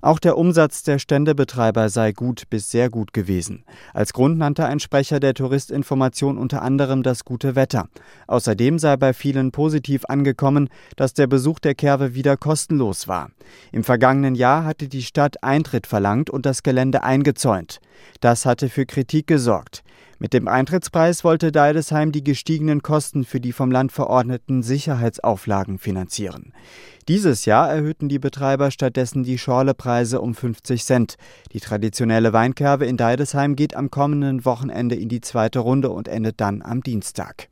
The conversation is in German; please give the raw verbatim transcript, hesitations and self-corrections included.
Auch der Umsatz der Ständebetreiber sei gut bis sehr gut gewesen. Als Grund nannte ein Sprecher der Touristinformation unter anderem das gute Wetter. Außerdem sei bei vielen positiv angekommen, dass der Besuch der Cerve wieder kostenlos war. Im vergangenen Jahr hatte die Stadt Eintritt verlangt und das Gelände eingezäunt. Das hatte für Kritik gesorgt. Mit dem Eintrittspreis wollte Deidesheim die gestiegenen Kosten für die vom Land verordneten Sicherheitsauflagen finanzieren. Dieses Jahr erhöhten die Betreiber stattdessen die Schorlepreise um fünfzig Cent. Die traditionelle Weincerve in Deidesheim geht am kommenden Wochenende in die zweite Runde und endet dann am Dienstag.